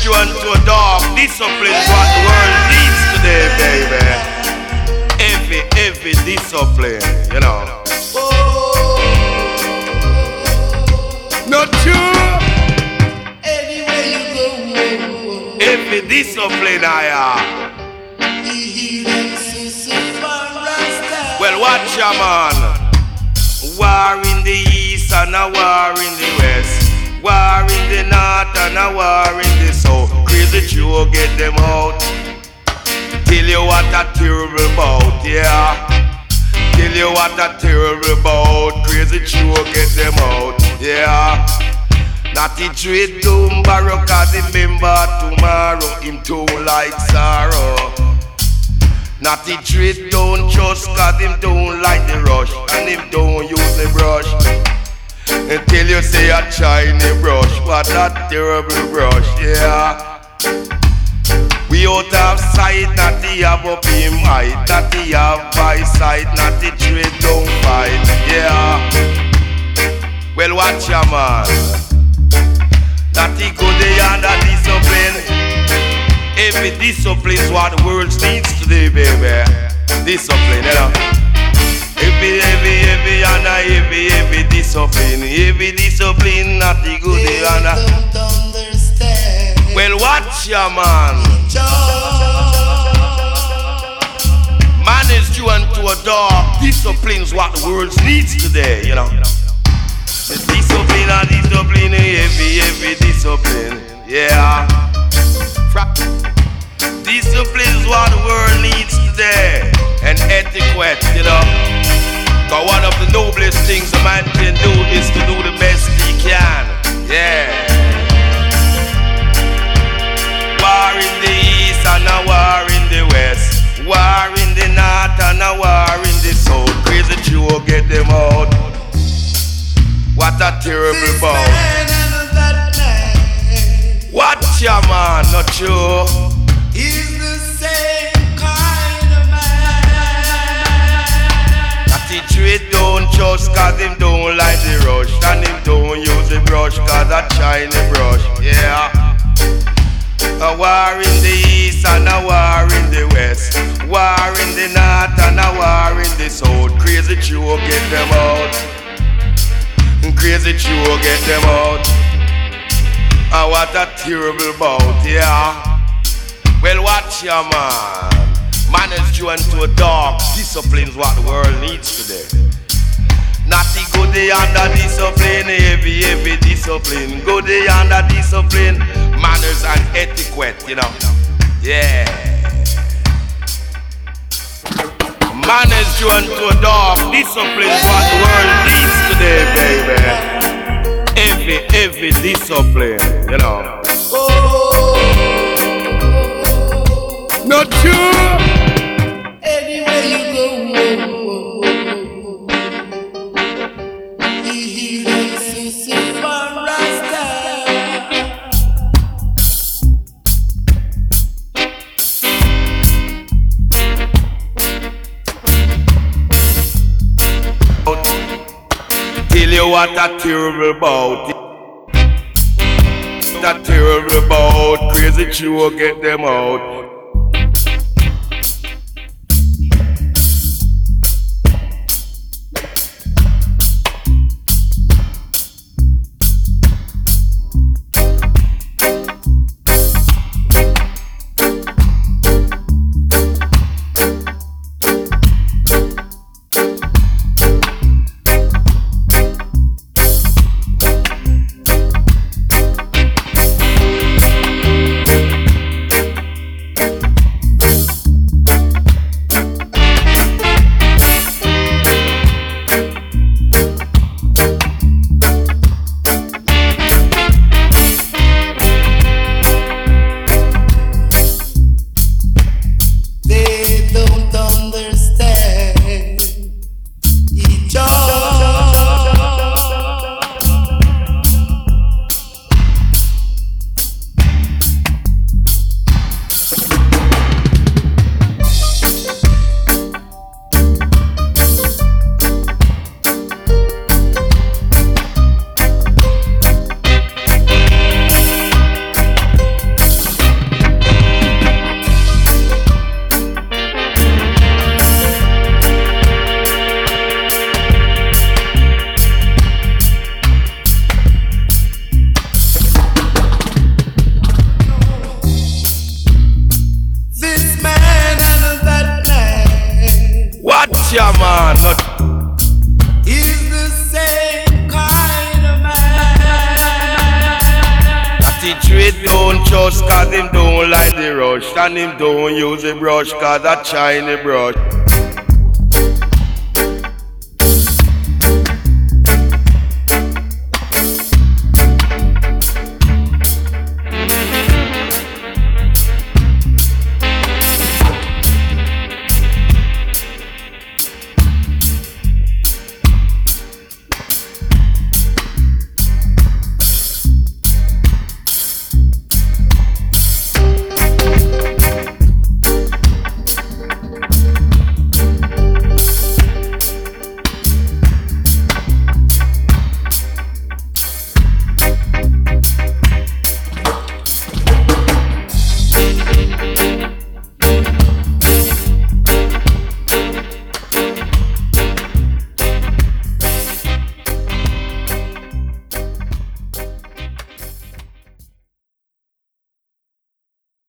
you into a dark discipline is what the world needs today, baby. Every discipline, you know. Not true. Anywhere you go, every discipline I am. Well, watch ya, man. War in the east and a war in the west. War in the north and a war in the south. Crazy Joe get them out. Tell you what a terrible bout, yeah. Tell you what a terrible bout. Crazy Joe get them out, yeah. Not the trade doom borrow, cause remember tomorrow him too like sorrow. Not the trade don't trust, cause him don't like the rush, and him don't use the brush. Until you say a shiny brush, what a terrible brush, yeah. We out of sight, not the have up him height, not the have by sight, not the trade don't fight, yeah. Well, watch ya, man. That he go there under discipline. Every discipline is what the world needs today, baby. Discipline, you know. Every and every discipline. Every discipline that he go there under. Well, watch ya, man. Man is due unto a dark. Discipline is what the world needs today, you know. The discipline and discipline, every discipline, yeah. Discipline is what the world needs today, and etiquette, you know. Cause one of the noblest things a man can do is to do the best he can, yeah. War in the east and a war in the west. War in the north and a war in the south. Crazy Joe get them out. What a terrible bout. Watch ya, man, not true. He's the same kind of man. That he trade don't trust, cause him don't like the rush, and him don't use the brush, cause a shiny brush, yeah. A war in the east and a war in the west. War in the north and a war in the south. Crazy Joe get them out. Crazy Joe get them out. And what a terrible bout, yeah. Well, watch ya, man. Man is due into a dark. Discipline is what the world needs today. Not the good day under discipline, every discipline. Good day under discipline, manners and etiquette, you know. Yeah. Man is due into a dark. Discipline is what the world needs today, baby. Every discipline, you know. Not true. Anywhere you go, he's a Rasta. Tell you what a terrible bout. That terrible bout. Crazy Joe get them out. Attitude don't trust cause him don't like the rush. And him don't use the brush cause a shiny brush.